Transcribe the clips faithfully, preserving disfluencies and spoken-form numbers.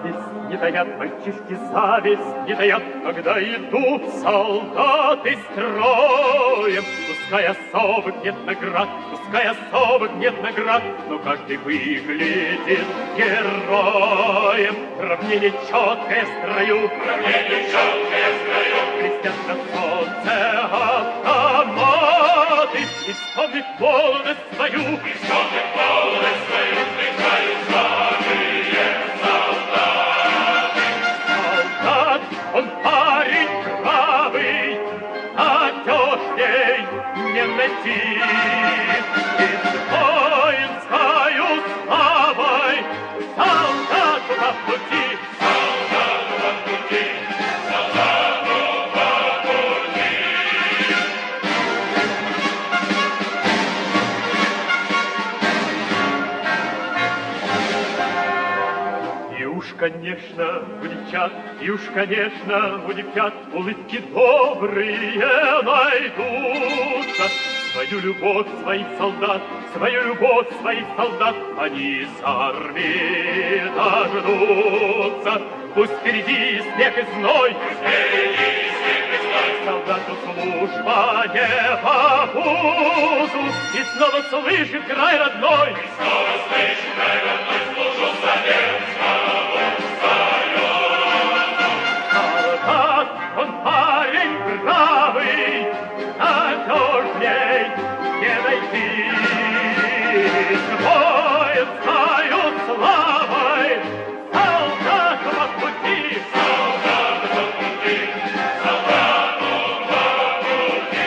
зависть не таят, мальчишки зависть не таят, когда идут солдаты строем. Пускай особых нет наград, пускай особых нет наград, но каждый выглядит героем. Равнение четкое строю, равнение четкое строю, блестят на солнце автоматы. И вспомнит молодость свою, и вспомнит молодость свою, вздыхают славные солдаты. Солдат, он парень правый, надежней не найти. И воинскою славой солдату по пути, солдату по пути, солдату по пути. И уж, конечно, у девчат, и уж, конечно, у девчат улыбки добрые найдутся. Свою любовь своих солдат, свою любовь своих солдат они с армии дождутся. Пусть впереди снег и зной, пусть впереди снег и зной, солдату служба не попуту. И снова слышит край родной, и снова слышит край родной, служу советскому союзу. Солдат, он парень бравый, надежней не найти. Воинскою славой солдату по пути, солдату по пути, солдату по пути.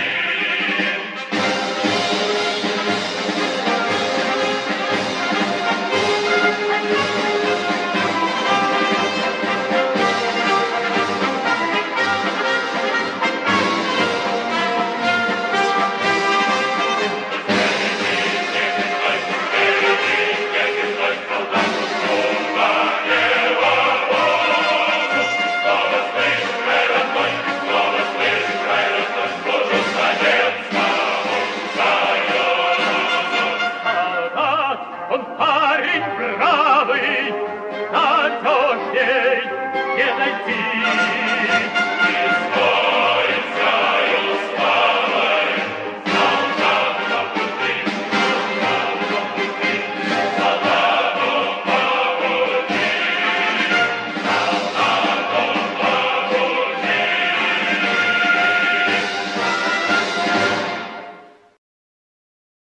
Он парень бравый, надежней не найти.